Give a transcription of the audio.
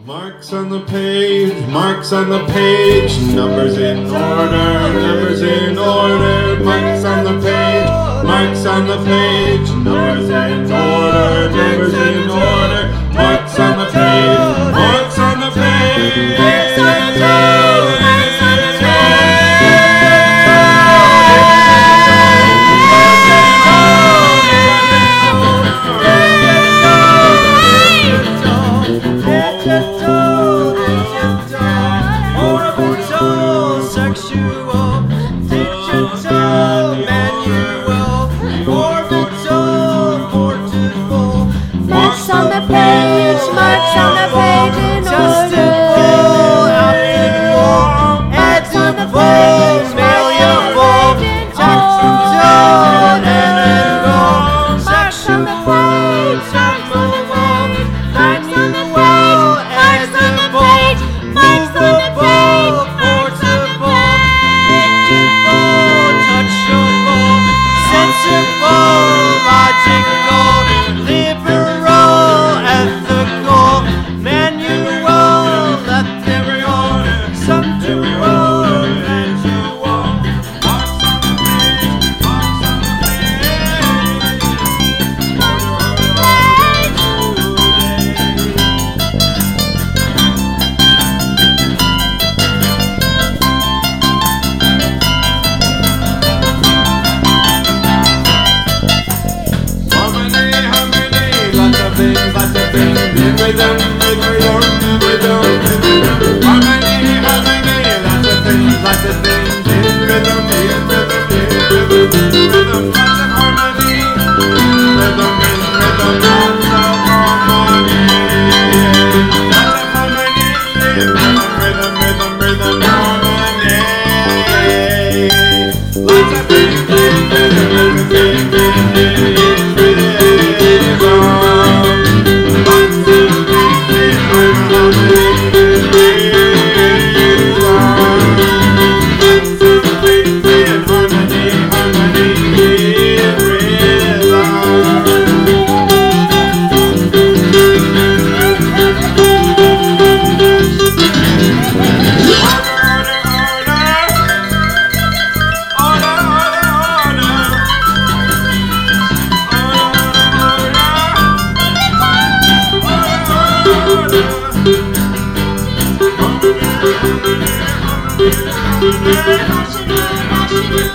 Marks on the page, numbers in order, numbers in order. Marks on the page, numbers in order, numbers in order. Marks on the page, marks on the page. Marks on the Passionate.